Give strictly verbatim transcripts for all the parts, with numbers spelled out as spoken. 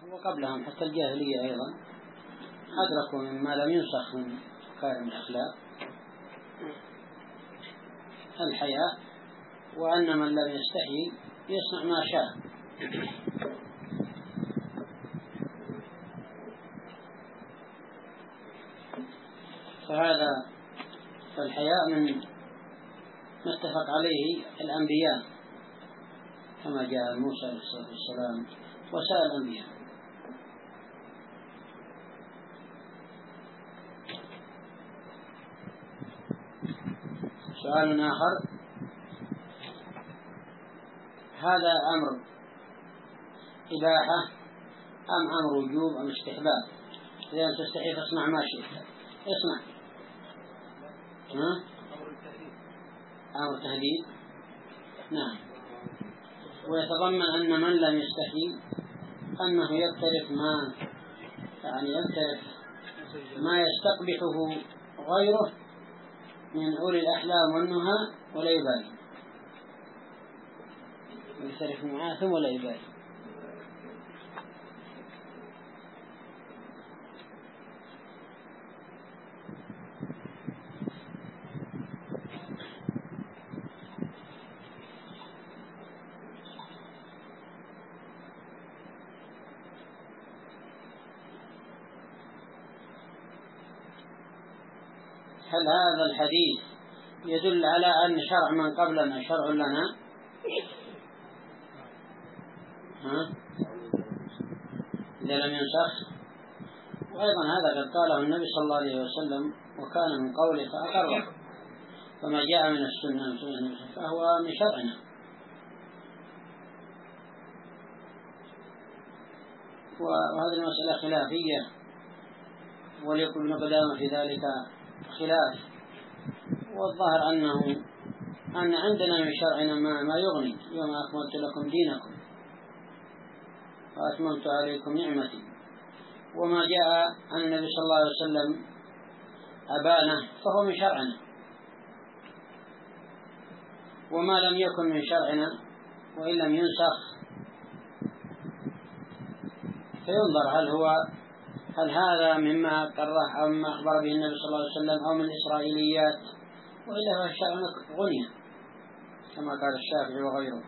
وقبلهم حتى الجاهلية أيضا أدركوا مما لم ينسخ من مكارم الأخلاق الحياء، وأن من لم يستحي يصنع ما شاء. فهذا فالحياء من ما اتفق عليه الأنبياء كما جاء موسى عليه الصلاة والسلام وسائر الأنبياء. سؤال آخر: هذا أمر إباحة أم أمر وجوب أم استحباب؟ إذا تستحي فاصنع ما شئت، اصنع. ها؟ أمر تهديد. نعم. ويتضمن أن من لم يستحي أنه يقترف ما يعني يقترف ما يستقبحه غيره من أولي الأحلام والنهى ولا يبالي، يقترف معاثم ولا يبالي. هل هذا الحديث يدل على أن شرع من قبلنا شرع لنا؟ ها؟ إذا لم ينسخ. وأيضا هذا قد قاله النبي صلى الله عليه وسلم وكان من قوله فأقره، فما جاء من السنة فهو من شرعنا. وهذه المسألة خلافية، وليكن ابن قدامة في ذلك خلاف، والظاهر أنه أن عندنا من شرعنا ما, ما يغني. يوم أكملت لكم دينكم وأتممت عليكم نعمتي. وما جاء عن النبي صلى الله عليه وسلم أبانه فهو من شرعنا، وما لم يكن من شرعنا وإن لم ينسخ فينظر هل هو هل هذا مما قرره أو مما أخبر به النبي صلى الله عليه وسلم أو من الإسرائيليات، وإلا هو الشرع غنية كما قال الشافعي وغيره.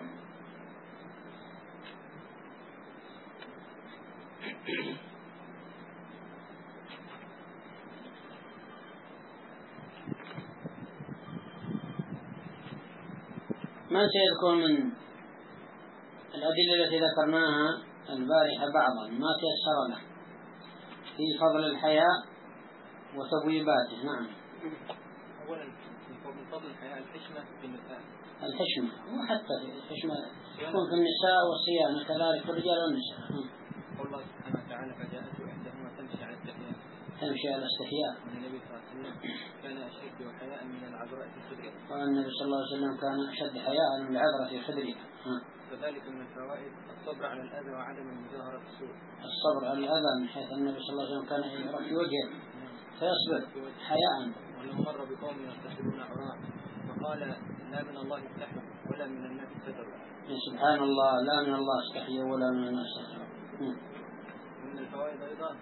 ما سيذكر من الأدلة التي ذكرناها البارحة بعضا ما تيسر له في فضل الحياء وتبويباته. نعم. أولا من فضل الحياء الحشمة في النساء، الحشمة وحتى في الحشمة تكون في النساء والصيانة كذلك في الرجال والنساء. قول الله سبحانه وتعالى فجاءته إحداهما تمشي على استحياء تمشي على استحياء. النبي صلى الله عليه وسلم كان أشد حياء من العذراء في خدرها. والنبي صلى الله عليه وسلم كان أشد حياء من العذراء في خدرها. كذلك من الفوائد الصبر على الأذى وعدم المجاهرة بالسوء. الصبر على الأذى من حيث النبي صلى الله عليه وسلم كان يروح في وجهه فيصبر حياء. ولو مر بقوم يغتسلون عراة فقال لا من الله استحي ولا من الناس ستر. سبحان الله، لا من الله استحي ولا من الناس ستر. ومن الفوائد أيضا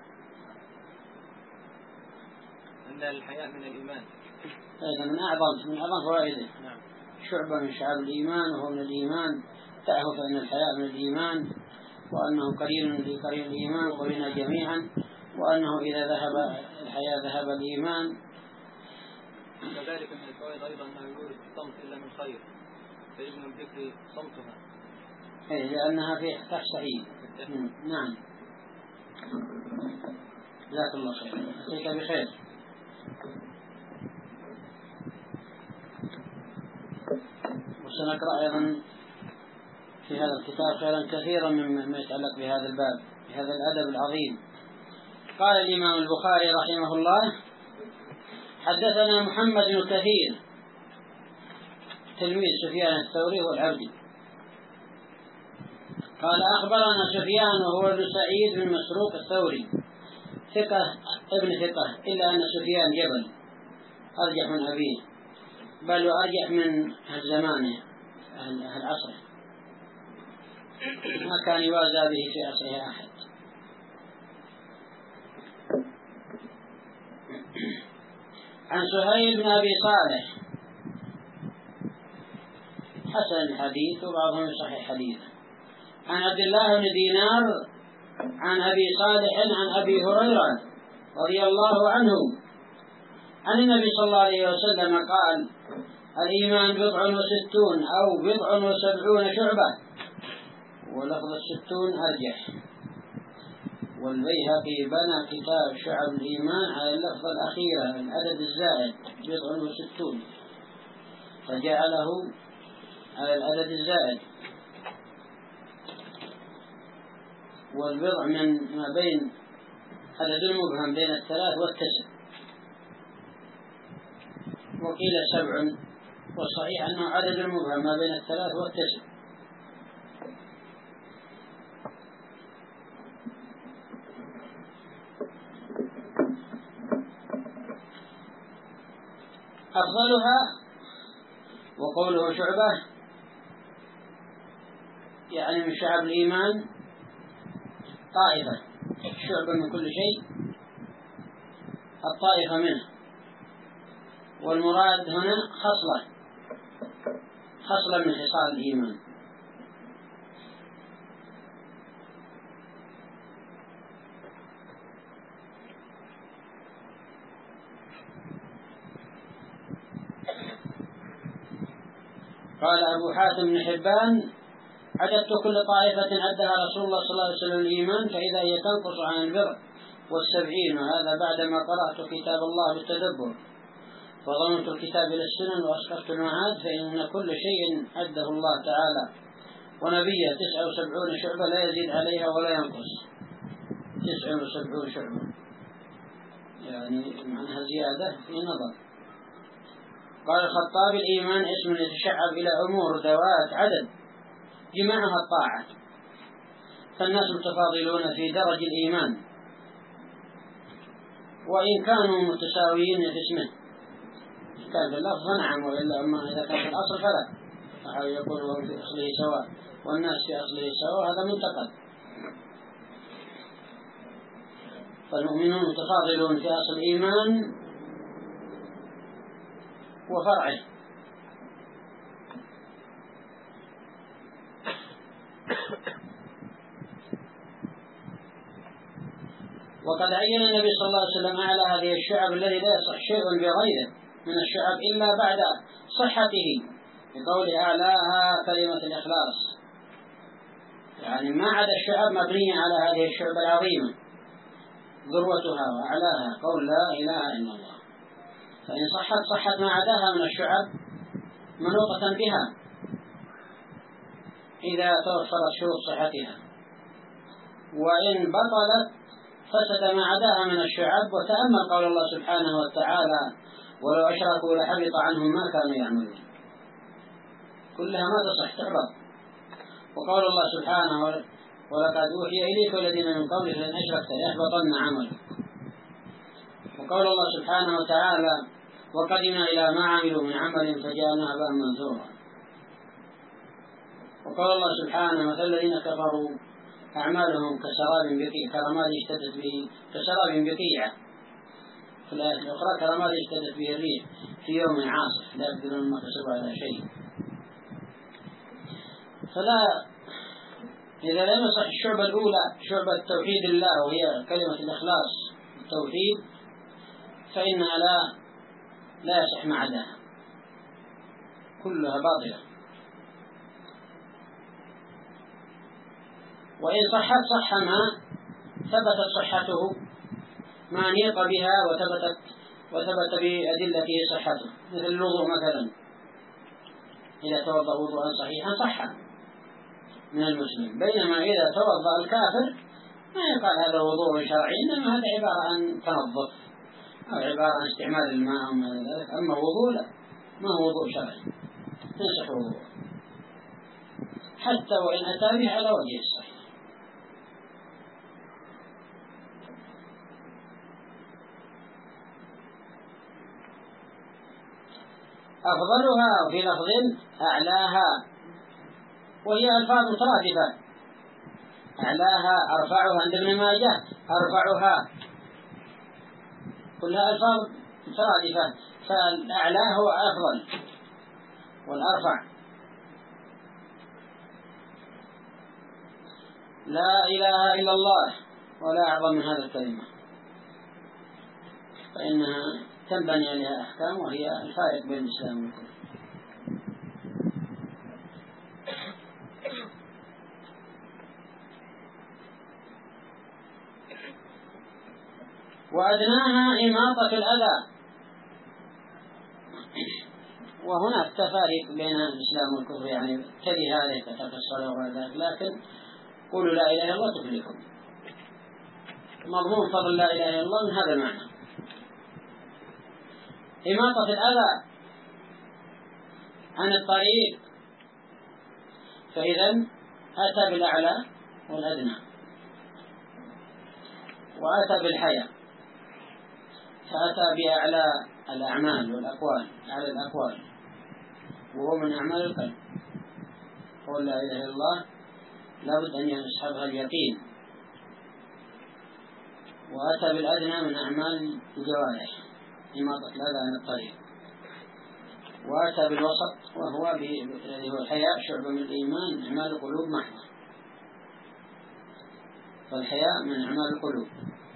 أن الحياء من الإيمان، أيضا من أعظم من أعظم فوائده. نعم. شعبة من شعب الإيمان وهو من الإيمان. تعرف أن الحياء من الإيمان، وأنه قرين لقرين الإيمان قرين جميعا، وأنه إذا ذهب الحياء ذهب الإيمان. كذلك من الفوائد أيضا أنه يورث الصمت إلا من خير، فيجمع الذكر صمتها إيه لأنها في تستحي. نعم. جزاك الله خير. أتيت بخير. وسنقرأ أيضا في هذا الكتاب خيرا كثيرا مما يتعلق بهذا الباب بهذا الأدب العظيم. قال الإمام البخاري رحمه الله: حدثنا محمد بن كثير تلميذ سفيان الثوري والعبدي قال أخبرنا سفيان وهو ابن سعيد بن مسروق الثوري ثقة ابن ثقة، إلا أن سفيان جبل أرجح من أبيه، بل وأرجح من أهل زمانه أهل عصره. ما كان يوازى به في عصره أحد. عن سهيل بن أبي صالح حسن الحديث وبعضهم صحيح حديث. عن عبد الله بن دينار عن أبي صالح عن أبي هريرة رضي الله عنه عن النبي صلى الله عليه وسلم قال: الإيمان بضع وستون أو بضع وسبعون شعبة، ولفظ الستون أرجح. والبيهقي بنى كتاب شعب الإيمان على اللفظة الأخيرة العدد الزائد بضع وستون، فجعله على العدد الزائد. والبضع من ما بين عدد المبهم بين الثلاث والتسع، وقيل سبع، والصحيح أنه عدد المبهم ما بين الثلاث والتسع. أفضلها وقوله شعبة يعني من شعب الإيمان طائفة، شعبة من كل شيء الطائفة منه. والمراد هنا خصلة خصلة من خصال الإيمان. قال أبو حاتم بن حبان: عددت كل طائفة عدها رسول الله صلى الله عليه وسلم الإيمان فإذا هي تنقص عن البر والسبعين، وهذا بعدما قرأت كتاب الله بالتدبر فضمنت الكتاب إلى السنن وأسقطت المعاد، فإن كل شيء عده الله تعالى ونبيه تسعة وسبعون شعبة لا يزيد عليها ولا ينقص. تسعة وسبعون شعبة يعني معناها زيادة في نظر. قال الخطاب: الإيمان اسم يتشعب إلى أمور ذوات عدد جماعها الطاعة، فالناس متفاضلون في درج الإيمان وإن كانوا متساويين في اسمه. كان في اللفظ نعم، وإلا أما إذا كان في الأصل فلا، فحاول يقول وهم في أصله سواء والناس في أصله سواء، هذا منتقد. فالمؤمنون متفاضلون في أصل الإيمان وفرعه. وقد عين النبي صلى الله عليه وسلم أعلى هذه الشعب الذي لا يصح شيء بغيره من الشعب إلا بعد صحته، بقوله أعلاها كلمة الإخلاص، يعني ما عدا الشعب مبنية على هذه الشعب العظيمة ذروتها وأعلاها قول لا إله إلا الله، فإن صحت صحت ما عداها من الشعب منوطة بها إذا توفرت شروط صحتها، وإن بطلت فسد ما عداها من الشعب. وتأمل قول الله سبحانه وتعالى: ولو أشركوا لحبط عنهم ما كانوا يعملون، كلها ما تصح تعرض. وقول الله سبحانه: ولقد أوحي إليك والذين من قبلك لئن أشركت ليحبطن عملك. وقول الله سبحانه وتعالى: وقدمنا إلى ما عملوا من عمل فجعلناه هباء منثورا. وقال الله سبحانه: مثل الذين كفروا أعمالهم كسراب بقيع كرماد اشتدت به كسراب بقيع. في الآية الأخرى: كرماد اشتدت به الريح في يوم عاصف لا يقدرون ما كسبوا على شيء. فلا، إذا لم يصح الشعبة الأولى شعبة توحيد الله وهي كلمة الإخلاص التوحيد، فإنها لا لا يصح ما عداها، كلها باطلة. وإن صحت صح ما ثبتت صحته ما نيق بها وثبتت وثبت بأدلته صحته، مثل الوضوء مثلا، إذا توضأ وضوءا صحيحا صح من المسلم، بينما إذا توضأ الكافر ما يقال هذا وضوء شرعي، إنما هذا عبارة عن تنظف أو عبارة عن استعمال الماء وما إلى ذلك. أما الوضوء لا، ما هو وضوء شرعي، يصح وضوء حتى وإن أتى به على وجه الصحيح. أفضلها في لفظ أعلاها، وهي ألفاظ مترادفة أعلاها أرفعها عند ابن ماجه أرفعها، كلها ألفاظ مترادفة، فالأعلى هو أفضل والأرفع. لا إله إلا الله ولا أعظم من هذا الكلمة، فإنها تنبني عليها أحكام، وهي الفارق بين الإسلام والكفر. وأدناها إماطة الأذى. وهناك تفاريق بين الإسلام والكفر، يعني تلي هذه كترك الصلاة وذلك، لكن قولوا لا إله إلا الله تفلحون. مضمون فضل لا إله إلا الله من هذا المعنى. إماطة الأذى عن الطريق، فإذا أتى بالأعلى والأدنى، وأتى بالحياة، فأتى بأعلى الأعمال والأقوال، أعلى الأقوال، وهو من أعمال القلب. قول لا إله إلا الله لابد أن يصحبها اليقين. وأتى بالأدنى من أعمال الجوارح، إماطة الأذى عن الطريق. وأتى بالوسط وهو الذي هو الحياء، شعبة من الإيمان، أعمال القلوب محضة. فالحياء من أعمال القلوب.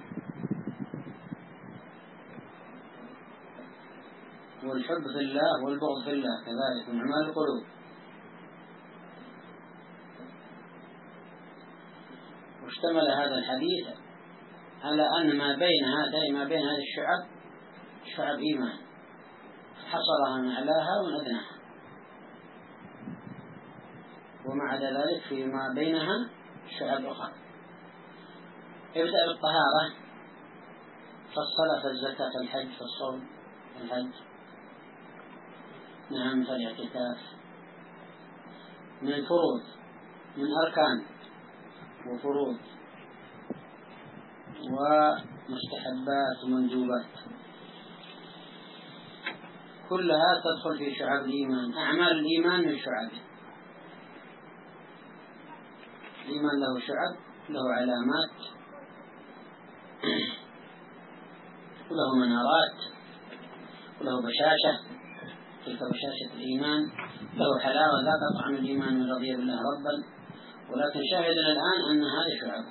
والحب في الله والبغض في الله كذلك من أعمال القلوب. واشتمل هذا الحديث على أن ما بين هذه ما بين هذه الشعب شعب إيمان، حصرها من أعلاها وأدناها، ومع ذلك فيما بينها شعب أخرى. ابدأ بالطهارة، فالصلاة فالزكاة فالحج فالصوم فالحج، نعم، فالاعتكاف، من الفروض، من أركان وفروض ومستحبات ومندوبات، كلها تدخل في شعب الإيمان. أعمال الإيمان من شعبه. الإيمان له شعب، له علامات، وله منارات، وله بشاشة، تلك بشاشة الإيمان. له حلاوة لا تطعم الإيمان من رضي بالله ربا. ولكن شاهدنا الآن أن هذه شعب،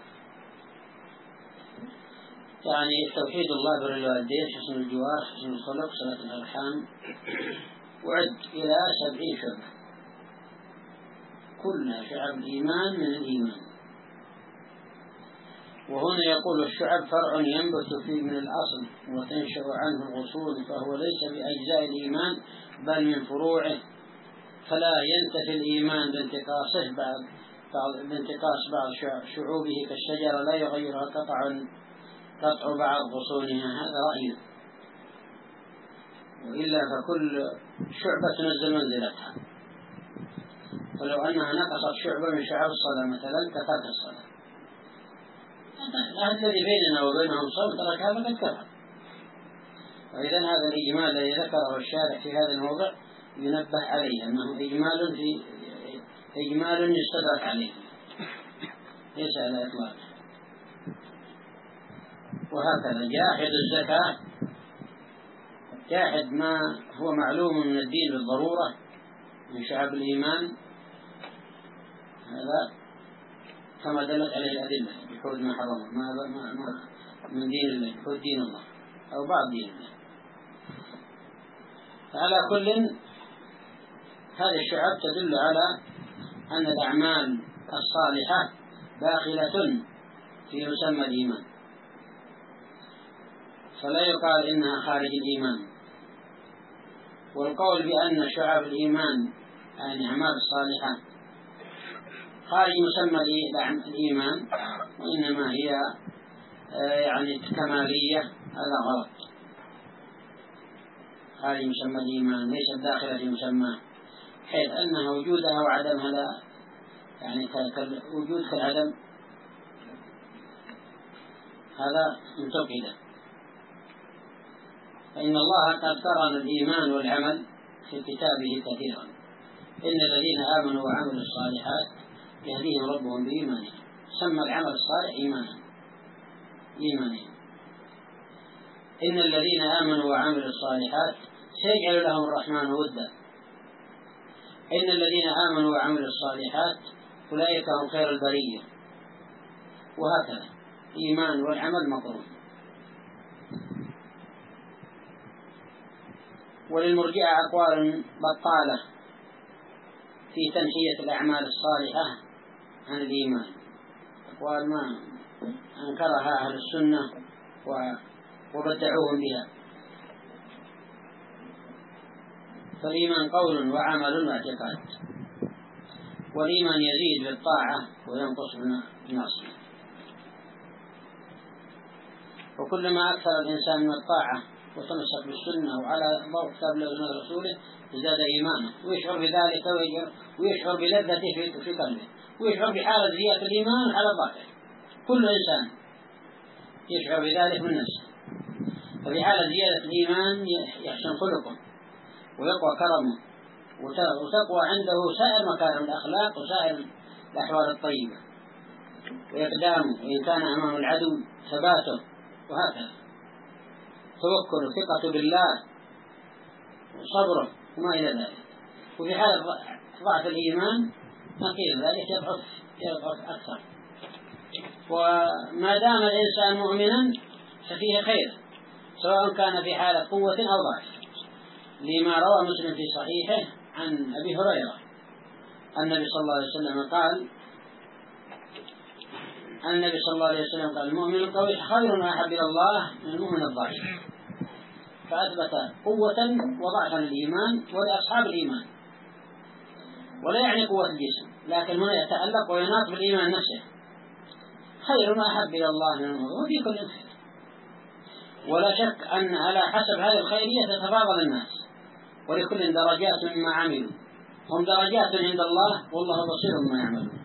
يعني توحيد الله، بر الوالدين، حسن الجوار، حسن الخلق، صلة الأرحام، وعد إلى سبعين شعبة، كلها شعب الإيمان من الإيمان. وهنا يقول الشعب فرع ينبت فيه من الأصل وتنشأ عنه الغصون، فهو ليس بأجزاء الإيمان بل من فروعه، فلا ينتفي الإيمان بانتقاصه بعض بانتقاص بعض شعوبه كالشجرة لا يغيرها قطع قطع بعض غصونها. هذا رأيه، وإلا فكل شعبة تنزل منزلتها. ولو أنها نقصت شعبة من شعب الصلاة مثلا كترك الصلاة، الذي بيننا وبينهم صوم تركها فقد كفر. وإذا هذا الإجمال الذي ذكره الشارع في هذا الموضع ينبه عليه أنه إجمال في إجمال يستدرك عليه، ليس على إطلاق. وهكذا جاحد الزكاة، جاحد ما هو معلوم من الدين بالضرورة من شعب الإيمان، هذا كما دلت عليه الأدلة بحود ما حرم ما ما ما من دين الله، بحود دين الله أو بعض دين الله. فعلى كل هذه الشعب تدل على أن الأعمال الصالحة داخلة في مسمى الإيمان، فلا يقال إنها خارج الإيمان. والقول بأن شعب الإيمان يعني أعمال الصالحة خارج مسمى الإيمان وإنما هي يعني كمالية، هذا غلط. خارج مسمى الإيمان ليست داخلة في مسمى، حيث أن وجودها وعدمها لا يعني وجود كالعدم، هذا متوقدا. فإن الله قد قرن الإيمان والعمل في كتابه كثيرا. إن الذين آمنوا وعملوا الصالحات يهديهم ربهم بإيمانهم، سمى العمل الصالح إيمانا إيمانين. إن الذين آمنوا وعملوا الصالحات سيجعل لهم الرحمن ودا. إن الذين آمنوا وعملوا الصالحات أولئك هم خير البرية. وهكذا إيمان والعمل مقرون. وللمرجئة أقوال بطالة في تنحية الأعمال الصالحة عن الإيمان، أقوال ما أنكرها أهل السنة وبدعوهم بها. فالإيمان قول وعمل واعتقاد، والإيمان يزيد بالطاعة وينقص بالمعصية. وكلما أكثر الإنسان من الطاعة وتمسك بالسنة وعلى ضوء كتاب الله وسنة رسوله ازداد إيمانه، ويشعر بذلك ويشعر بلذته في قلبه، ويشعر بحالة زيادة الإيمان وحالة الضعف. كل إنسان يشعر بذلك من نفسه. ففي حالة زيادة الإيمان يحسن خلقه ويقوى كرمه وتقوى عنده سائر مكارم الأخلاق وسائر الأحوال الطيبة، وإقدامه وإن كان أمام العدو ثباته، وهكذا توكل وثقة بالله وصبره وما إلى ذلك. وفي حالة ضعف الإيمان نقيل ذلك يضعف يضعف أكثر. وما دام الإنسان مؤمنا ففيه خير، سواء كان في حالة قوة أو ضعف، لما روى مسلم في صحيحه عن أبي هريرة النبي صلى الله عليه وسلم قال النبي صلى الله عليه وسلم قال المؤمن القوي خير وأحب إلى الله من المؤمن الضعيف. فأثبت قوة وضعفا الإيمان ولأصحاب الإيمان، ولا يعني قوة الجسم، لكن هنا يتألق ويناط بالإيمان نفسه. خير وأحب إلى الله من المؤمن، وفي كل خير. ولا شك أن على حسب هذه الخيرية تتفاضل الناس، ولكل درجات مما عملوا، هم درجات عند الله والله بصير بما يعملون.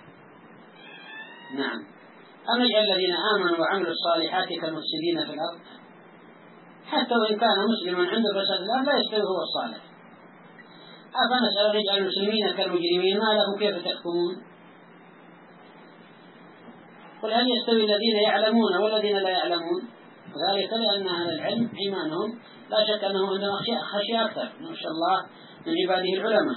نعم. أم نجعل الذين آمنوا وعملوا الصالحات كالمفسدين في الأرض؟ حتى وإن كان مسلما عنده فساد الأرض لا يستوي هو الصالح. أفنسأل نجعل المسلمين كالمجرمين ما لكم كيف تحكمون؟ قل هل يستوي الذين يعلمون والذين لا يعلمون؟ ذلك لأن أهل العلم إيمانهم لا شك أنهم عندهم خشية أكثر ما شاء الله من عباده العلماء.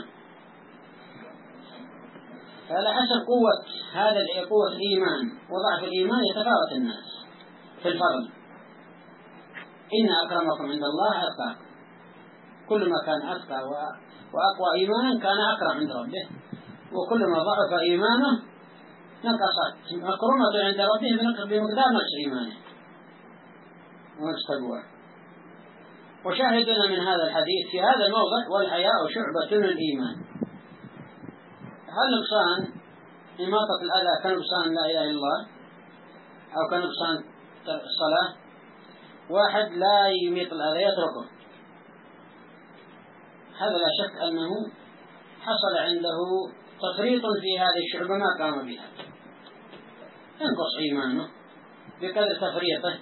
فعلى حسب قوة هذا قوة الإيمان وضعف الإيمان يتفاوت الناس في الفضل. إن أكرمكم عند الله أتقاكم. كل ما كان أتقى وأقوى إيمانا كان أكرم عند ربه، وكل ما ضعف إيمانه نقصت مكرمة عند ربه بمقدار نقص إيمانه واستقوى. وشاهدنا من هذا الحديث في هذا الموضع والحياء شعبة من الإيمان. هل نقصان إماطة الأذى كنقصان لا إله إلا الله أو كنقصان الصلاة؟ واحد لا يميط الأذى يتركه، هذا لا شك أنه حصل عنده تفريط في هذه الشعبة ما قام بها، ينقص إيمانه بقدر تفريطه.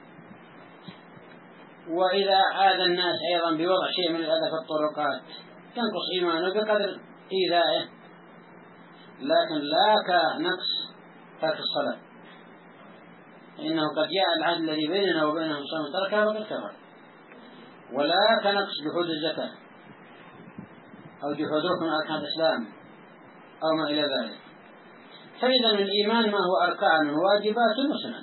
وإذا عاد الناس أيضا بوضع شيء من الأذى في الطرقات ينقص إيمانه بقدر إيذائه، لكن لا كنقص ترك الصلاة، إنه قد جاء العهد الذي بيننا وبينهم صلاة تركها وقد كفر. ولا كنقص جحود الزكاة أو جحود ركن أركان الإسلام أو ما إلى ذلك. فإذا من الإيمان ما هو أركان وواجبات وسنن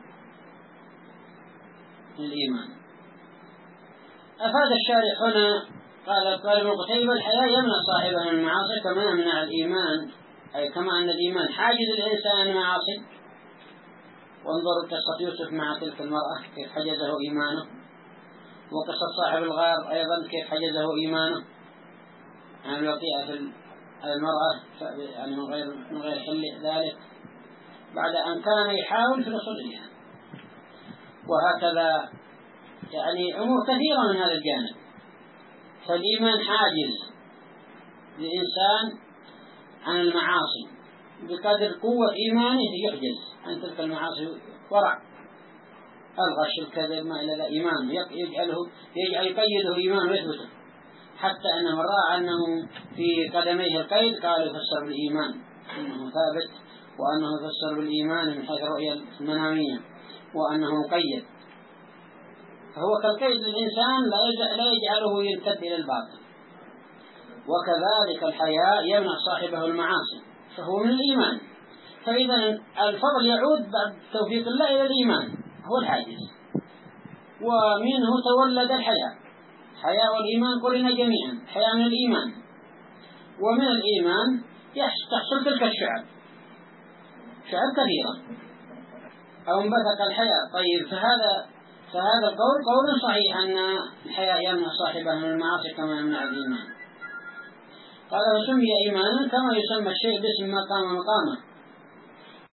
من الإيمان. أفاد الشارح هنا قال قال ابن قتيبة الحياء يمنع صاحبه من المعاصي كما يمنع الإيمان، أي كما أن الإيمان حاجز الإنسان معاصي. وانظروا قصة يوسف مع تلك المرأة كيف حجزه إيمانه، وقصة صاحب الغار أيضا كيف حجزه إيمانه عن الوطيئة في المرأة يعني من غير من غير حل ذلك بعد أن كان يحاول في الوصول إليها. وهكذا يعني أمور كثيرة من هذا الجانب. فالإيمان حاجز للإنسان عن المعاصي بقدر قوة إيمانه يحجز عن تلك المعاصي. ورع الغش الكذب ما إلى ذا إيمان يجعله يجعل يقيده إيمان ويثبته، حتى أن من رأى أنه في قدميه القيد قال يفسر بالإيمان أنه ثابت وأنه يفسر بالإيمان من حيث الرؤية المنامية وأنه مقيد، فهو كالقيد للإنسان لا يجعله يرتد إلى الباطل. وكذلك الحياء يمنع صاحبه المعاصي فهو من الإيمان، فإذا الفضل يعود بعد توفيق الله إلى الإيمان هو الحاجز، ومنه تولد الحياء. حياء والإيمان قلنا جميعا، حياء من الإيمان، ومن الإيمان تحصل تلك الشعب شعب كثيرة أو انبثق الحياء. طيب فهذا فهذا القول قول صحيح أن الحياء يمنع صاحبه من المعاصي كما يمنع الإيمان. قال فسمي إيمانا كما يسمى الشيء باسم ما قام مقامه،